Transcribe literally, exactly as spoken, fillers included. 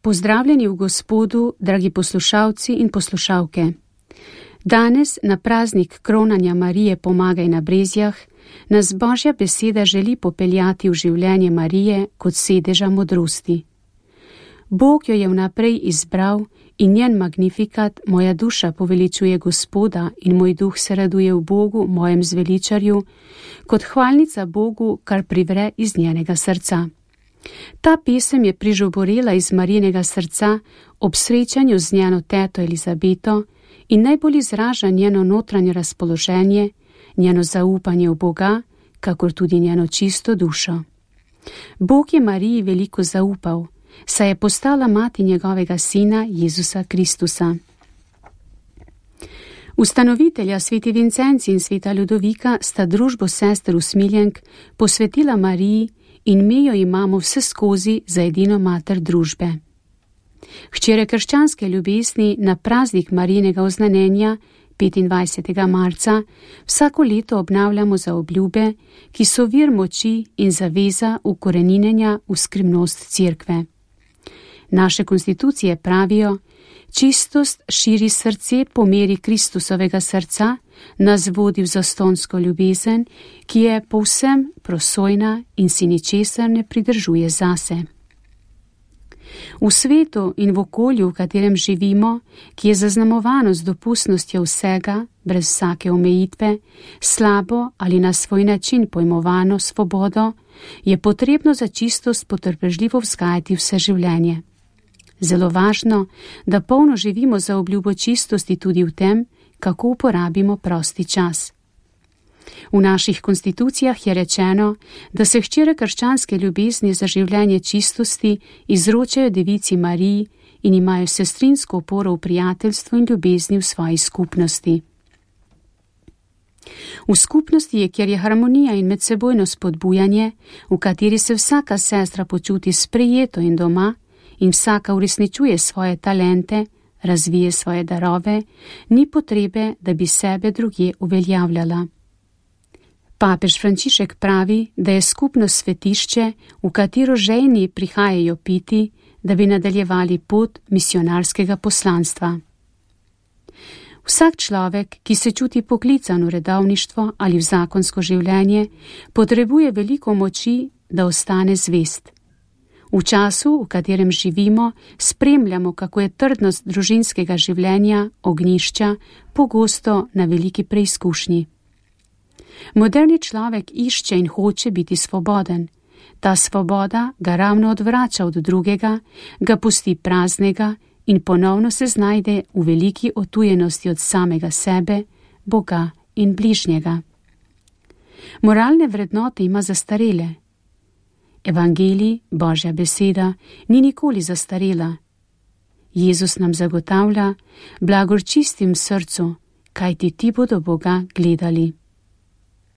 Pozdravljeni v Gospodu, dragi poslušalci in poslušalke. Danes, na praznik kronanja Marije Pomagaj na Brezjah, nas Božja beseda želi popeljati v življenje Marije kot sedeža modrosti. Bog jo je vnaprej izbral in njen magnifikat Moja duša poveličuje Gospoda in moj duh se raduje v Bogu, mojem zveličarju, kot hvalnica Bogu, kar privre iz njenega srca. Ta pesem je prižoborela iz Marijinega srca ob srečanju z njeno teto Elizabeto in najbolj izraža njeno notranje razpoloženje, njeno zaupanje v Boga, kakor tudi njeno čisto dušo. Bog je Mariji veliko zaupal, saj je postala mati njegovega sina Jezusa Kristusa. Ustanovitelja sveti Vincenci in sveta Ludovika sta družbo sester usmiljenk posvetila Mariji in mi jo imamo vse skozi za edino mater družbe. Hčere krščanske ljubezni na praznik Marijinega oznanjenja petindvajsetega marca vsako leto obnavljamo za obljube, ki so vir moči in zaveza ukoreninjenja v skrivnost cerkve. Naše konstitucije pravijo, čistost širi srce po meri Kristusovega srca, nas vodi v zastonsko ljubezen, ki je povsem prosojna in si ničesar ne pridržuje zase. V svetu in v okolju, v katerem živimo, ki je zaznamovano z dopustnostjo vsega, brez vsake omejitve, slabo ali na svoj način pojmovano svobodo, je potrebno za čistost potrpežljivo vzgajati vse življenje. Zelo važno, da polno živimo za obljubo čistosti tudi v tem, kako uporabimo prosti čas. V naših konstitucijah je rečeno, da se hčere krščanske ljubezni za življenje čistosti izročajo devici Mariji in imajo sestrinsko oporo v prijateljstvu in ljubezni v svoji skupnosti. V skupnosti je, kjer je harmonija in medsebojno spodbujanje, v kateri se vsaka sestra počuti sprejeto in doma in vsaka uresničuje svoje talente, razvije svoje darove, ni potrebe, da bi sebe drugje uveljavljala. Papež Frančišek pravi, da je skupnost svetišče, v katero žejni prihajajo piti, da bi nadaljevali pot misionarskega poslanstva. Vsak človek, ki se čuti poklican v redovništvo ali v zakonsko življenje, potrebuje veliko moči, da ostane zvest. V času, v katerem živimo, spremljamo, kako je trdnost družinskega življenja, ognjišča, pogosto na veliki preizkušnji. Moderni človek išče in hoče biti svoboden. Ta svoboda ga ravno odvrača od drugega, ga pusti praznega in ponovno se znajde v veliki otujenosti od samega sebe, Boga in bližnjega. Moralne vrednote ima zastarele. Evangelij, Božja beseda, ni nikoli zastarela. Jezus nam zagotavlja, blagor čistim srcu, kajti ti bodo Boga gledali.